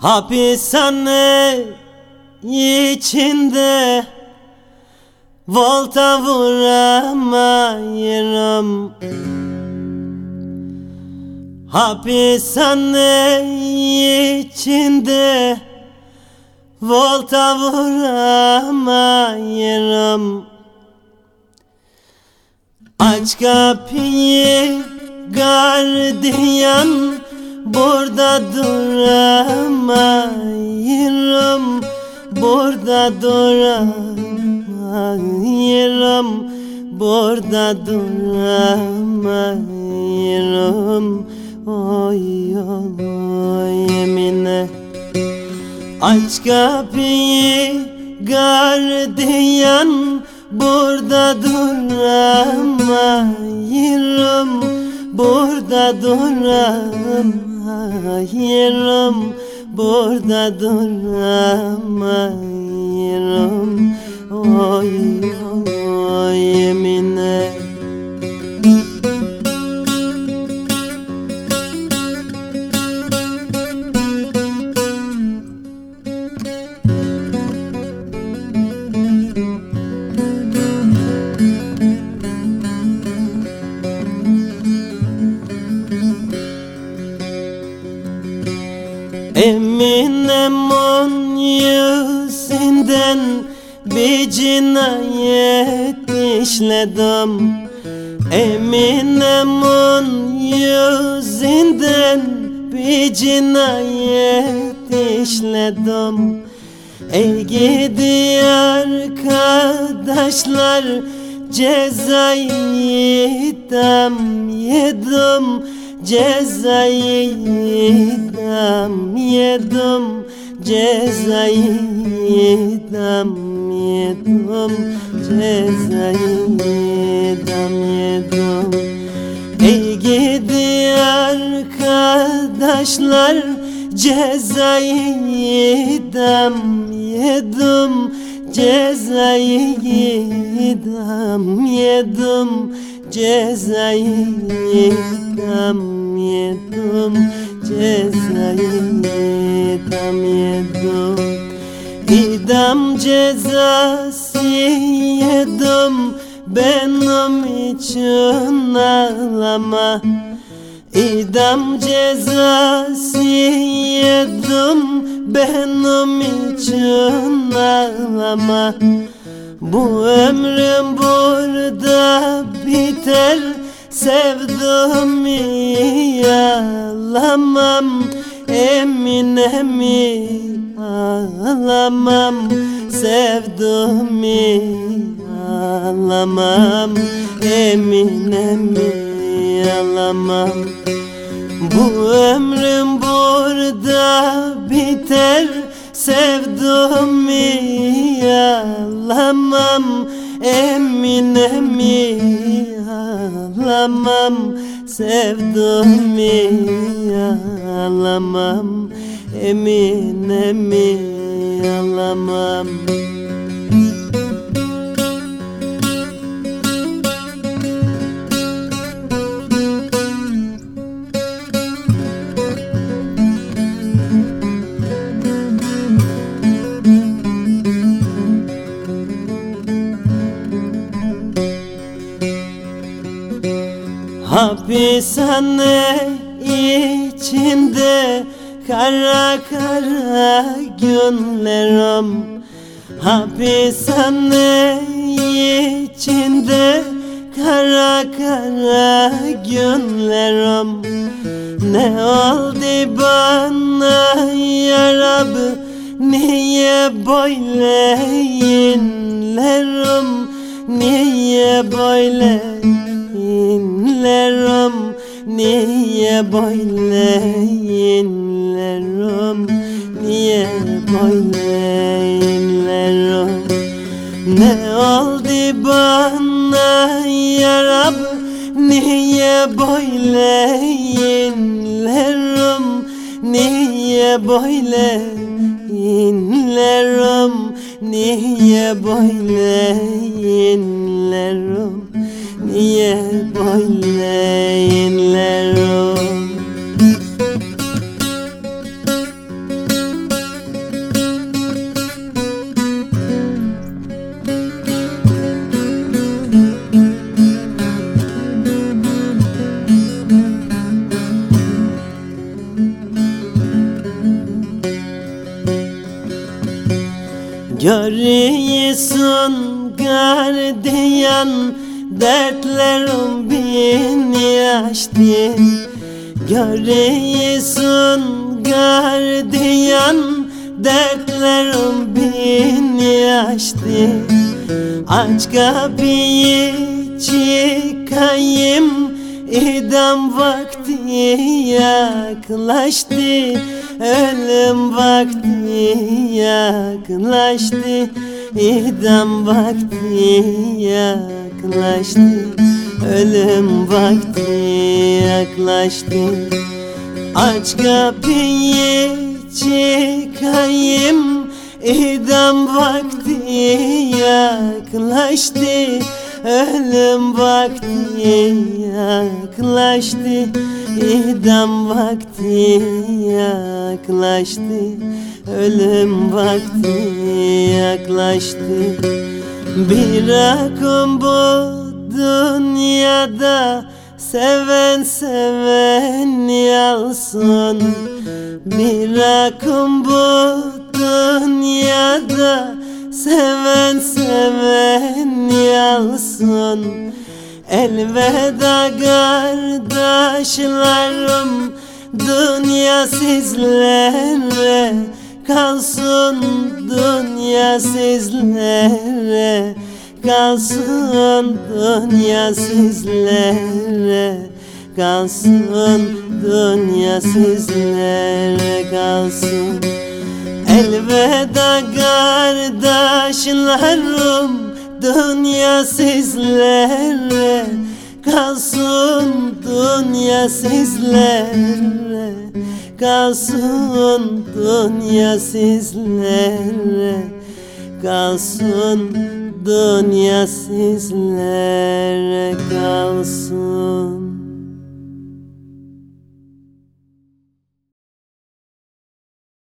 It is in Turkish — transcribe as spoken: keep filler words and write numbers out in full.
Hapishane içinde volta vuramıyorum. Hapishane içinde volta vuramıyorum. Aç kapıyı gardiyan, burada duramıyorum. Burada duramıyorum. Burada duramıyorum. Oy oy yemine. Aç kapıyı gardiyan, burada duramıyorum. Burada duramıyorum. Burada duramıyorum. Oy oy yemine. Eminem on yüzünden bir cinayet işledim. Eminem on yüzünden bir cinayet işledim. Ey gidi arkadaşlar, cezayı idam yedim. Cezayı idam yedim. Cezayı idam yedim. Cezayı idam yedim. Ey gidi arkadaşlar, cezayı idam yedim. Cezayı idam yedim. Cezayı idam yedim. Cezayı idam yedim. İdam cezası yedim, benim için ağlama. İdam cezası yedim, benim için ağlama. Bu ömrüm burada biter, sevdiğimi ağlamam. Eminemi ağlamam, sevdiğimi ağlamam. Eminemi ağlamam. Bu ömrüm burada biter, sevdiğimi ağlamam. Eminemi ağlamam, sevdiğimi ağlamam. Eminemi ağlamam. Hapishane içinde kara kara günlerim. Hapishane içinde kara kara günlerim. Ne oldu bana ya Rabbi, niye böyle inlerim? Niye böyle inlerim? Niye böyle inlerim? Niye böyle inlerim? Ne oldu bana ya Rabbi, niye böyle inlerim? Niye böyle inlerim? Niye böyle inlerim? Niye böyle inlerim? Görüyorsun gardiyan, dertlerim beni aştı. Görüyorsun gardiyan, dertlerim beni aştı. Aç kapıyı çıkayım, idam vakti yaklaştı. Ölüm vakti yaklaştı. İdam vakti yaklaştı. Ölüm vakti yaklaştı. Aç kapıyı çıkayım, idam vakti yaklaştı. Ölüm vakti yaklaştı. İdam vakti yaklaştı. Ölüm vakti yaklaştı. Bir akım bu dünyada, seven seven yalsın. Bir akım bu dünyada, seven seven yalsın. Elveda kardeşlerim, dünya sizlere kalsın. Dünya sizlere kalsın. Dünya sizlere kalsın. Dünya sizlere kalsın. Elveda kardeşlerim, dünya sizlere kalsın. Dünya sizlere kalsın. Dünya sizlere kalsın. Dünya sizlere kalsın.